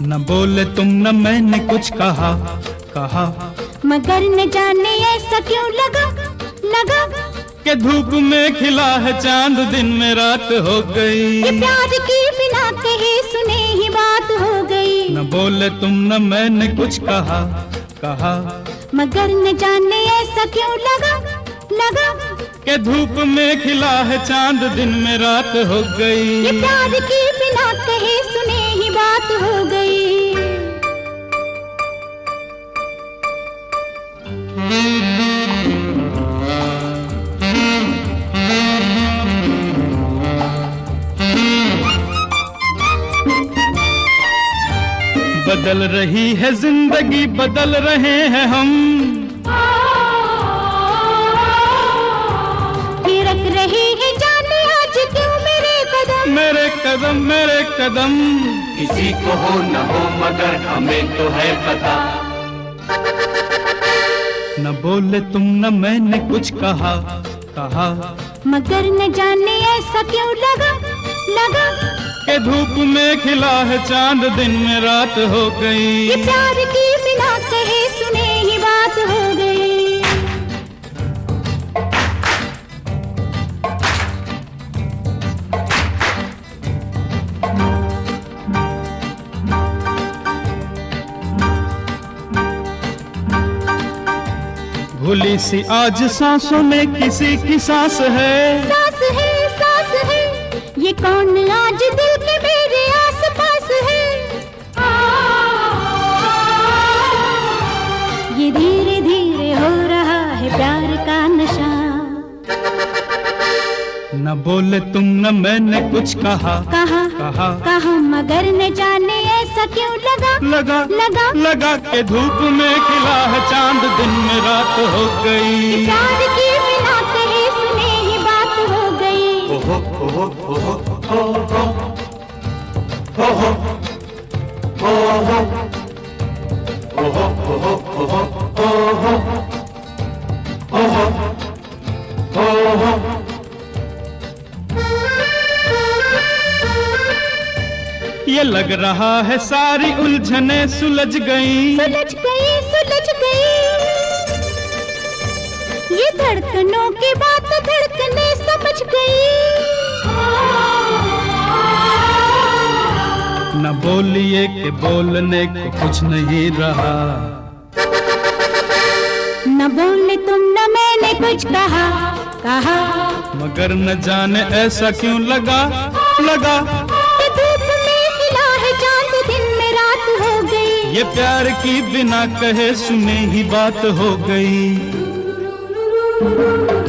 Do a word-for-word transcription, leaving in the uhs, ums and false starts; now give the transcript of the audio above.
न बोले तुम न मैंने कुछ कहा कहा, मगर न जाने ऐसा क्यों लगा लगा कि धूप में खिला है चांद दिन में रात हो गई। ये प्यार की बिना कहे सुने ही बात हो गई। न बोले तुम न मैंने कुछ कहा कहा, मगर न जाने ऐसा क्यों लगा लगा कि धूप में खिला है चांद दिन में रात हो गई। ये प्यार की बिना कहे सुने ही बात हो गई। बदल रही है जिंदगी, बदल रहे हैं हम, थिरक रही है जाने आज क्यों मेरे कदम मेरे कदम मेरे कदम। किसी को हो न हो मगर हमें तो है पता। न बोले तुम न मैंने कुछ कहा कहा, मगर न जाने ऐसा क्यों लगा लगा कि धूप में खिला है चांद दिन में रात हो गई। ये प्यार की बिना कहे सुने ही बात हो गई। भूली सी आज सांसों में किसी की सांस है, सांस है सांस है, ये कौन आज दिल के मेरे आस पास है। ये धीरे धीरे हो रहा है प्यार का नशा। न बोले तुम न मैंने कुछ कहा कहा कहा कहा, मगर न जाने ऐसा क्यों लगा लगा लगा लगा के धूप में खिला है चांद दिन में रात हो गई। प्यार की बिना कहे सुने ही बात हो गई। ओहो ओहो ओहो ओहो ओहो ओहो ओहो ओहो ओहो ओहो ओहो। ये लग रहा है सारी उलझने सुलझ गई सुलझ गई सुलझ गई, ये धड़कनों की बात धड़कने समझ गई। न बोलिए कि बोलने को कुछ नहीं रहा। न बोले तुम न मैंने कुछ कहा कहा, मगर न जाने ऐसा क्यों लगा लगा कि धूप में खिला है चांद दिन में रात हो गई। ये प्यार की बिना कहे सुने ही बात हो गई।